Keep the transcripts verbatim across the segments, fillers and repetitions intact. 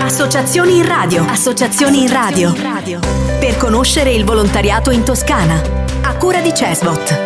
Associazioni in radio. Associazioni in radio. Per conoscere il volontariato in Toscana. A cura di Cesbot.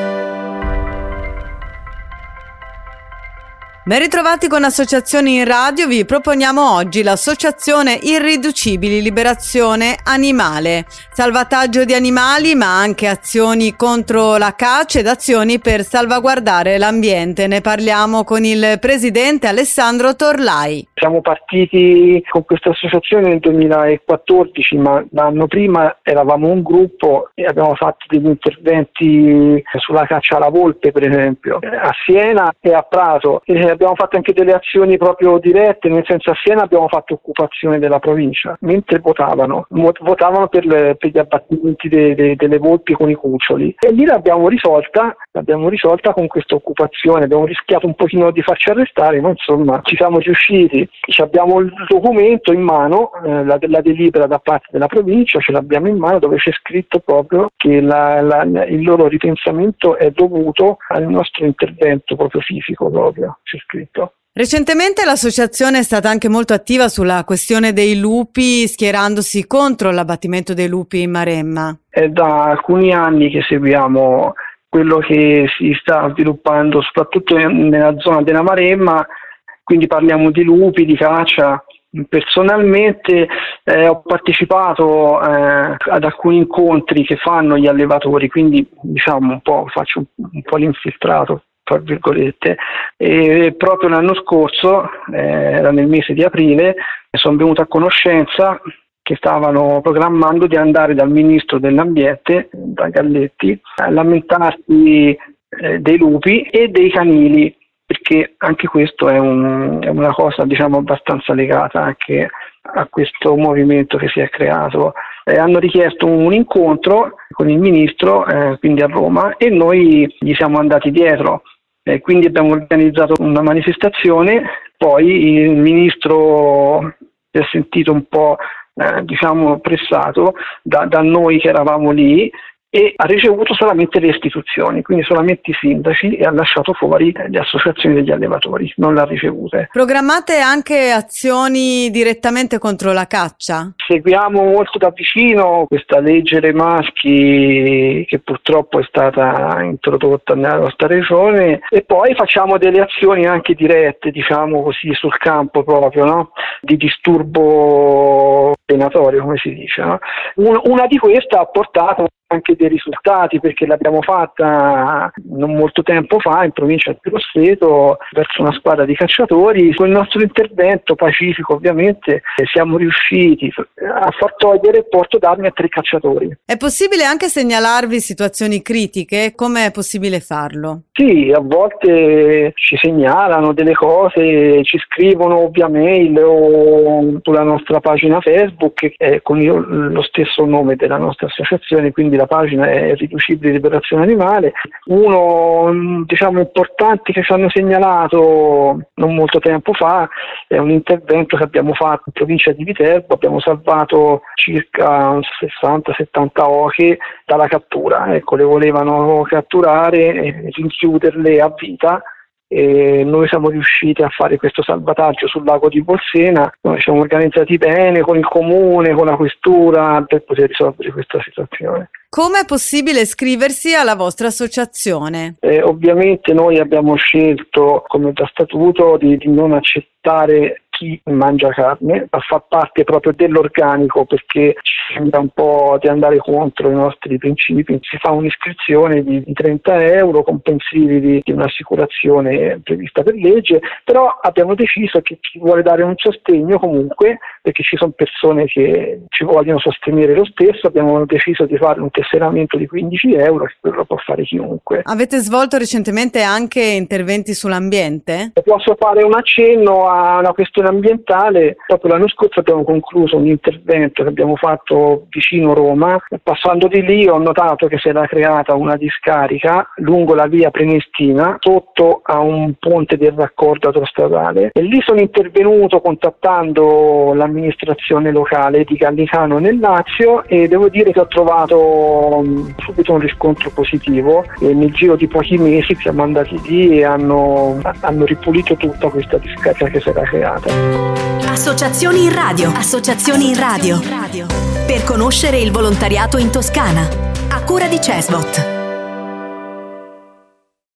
Ben ritrovati con Associazioni in radio, vi proponiamo oggi l'associazione Irriducibili Liberazione Animale, salvataggio di animali ma anche azioni contro la caccia ed azioni per salvaguardare l'ambiente. Ne parliamo con il presidente Alessandro Torlai. Siamo partiti con questa associazione nel duemilaquattordici, ma l'anno prima eravamo un gruppo e abbiamo fatto degli interventi sulla caccia alla volpe, per esempio, a Siena e a Prato. E abbiamo fatto anche delle azioni proprio dirette, nel senso a Siena abbiamo fatto occupazione della provincia, mentre votavano, votavano per, le, per gli abbattimenti de, de, delle volpi con i cuccioli. E lì l'abbiamo risolta, l'abbiamo risolta con questa occupazione, abbiamo rischiato un pochino di farci arrestare, ma insomma ci siamo riusciti. Abbiamo il documento in mano, eh, la, la delibera da parte della provincia, ce l'abbiamo in mano dove c'è scritto proprio che la, la, il loro ripensamento è dovuto al nostro intervento proprio fisico, proprio c'è scritto. Recentemente l'associazione è stata anche molto attiva sulla questione dei lupi, schierandosi contro l'abbattimento dei lupi in Maremma. È da alcuni anni che seguiamo quello che si sta sviluppando soprattutto nella zona della Maremma, quindi parliamo di lupi, di caccia. Personalmente eh, ho partecipato eh, ad alcuni incontri che fanno gli allevatori, quindi diciamo un po' faccio un, un po' l'infiltrato, tra virgolette, e proprio l'anno scorso, eh, era nel mese di aprile, sono venuto a conoscenza che stavano programmando di andare dal ministro dell'ambiente, da Galletti, a lamentarsi eh, dei lupi e dei canili, perché anche questo è, un, è una cosa diciamo abbastanza legata anche a questo movimento che si è creato. Eh, hanno richiesto un incontro con il ministro, eh, quindi a Roma, e noi gli siamo andati dietro. Eh, quindi abbiamo organizzato una manifestazione, poi il ministro si è sentito un po' eh, diciamo pressato da, da noi che eravamo lì, e ha ricevuto solamente le istituzioni, quindi solamente i sindaci, e ha lasciato fuori le associazioni degli allevatori, non l'ha ricevute. Programmate anche azioni direttamente contro la caccia? Seguiamo molto da vicino questa legge dei maschi che purtroppo è stata introdotta nella nostra regione, e poi facciamo delle azioni anche dirette, diciamo così, sul campo proprio, no? Di disturbo venatorio, come si dice, no? Una di queste ha portato anche dei risultati, perché l'abbiamo fatta non molto tempo fa in provincia di Grosseto verso una squadra di cacciatori. Con il nostro intervento pacifico ovviamente siamo riusciti a far togliere il porto d'armi a tre cacciatori. È possibile anche segnalarvi situazioni critiche? Come è possibile farlo? Sì, a volte ci segnalano delle cose, ci scrivono via mail o sulla nostra pagina Facebook eh, con io, lo stesso nome della nostra associazione, quindi la pagina è Irriducibili Liberazione Animale. Uno diciamo importante che ci hanno segnalato non molto tempo fa è un intervento che abbiamo fatto in provincia di Viterbo. Abbiamo salvato circa sessanta settanta oche dalla cattura, ecco, le volevano catturare e rinchiuderle a vita, e noi siamo riusciti a fare questo salvataggio sul lago di Bolsena. Noi ci siamo organizzati bene con il comune, con la questura, per poter risolvere questa situazione. Come è possibile iscriversi alla vostra associazione? Eh, ovviamente noi abbiamo scelto come da statuto di, di non accettare chi mangia carne, a far parte proprio dell'organico, perché ci sembra un po' di andare contro i nostri principi. Si fa un'iscrizione di, di trenta euro comprensivi di, di un'assicurazione prevista per legge, però abbiamo deciso che chi vuole dare un sostegno comunque, perché ci sono persone che ci vogliono sostenere lo stesso, abbiamo deciso di fare un tesseramento di quindici euro, che quello può fare chiunque. Avete svolto recentemente anche interventi sull'ambiente? Posso fare un accenno a una questione ambientale. Proprio l'anno scorso abbiamo concluso un intervento che abbiamo fatto vicino Roma. Passando di lì ho notato che si era creata una discarica lungo la via Prenestina sotto a un ponte del raccordo autostradale, e lì sono intervenuto contattando l'ambiente amministrazione locale di Gallicano nel Lazio, e devo dire che ho trovato um, subito un riscontro positivo, e nel giro di pochi mesi siamo andati lì e hanno, hanno ripulito tutta questa discarica che si era creata. Associazioni in radio, associazioni in radio, per conoscere il volontariato in Toscana, a cura di Cesvot.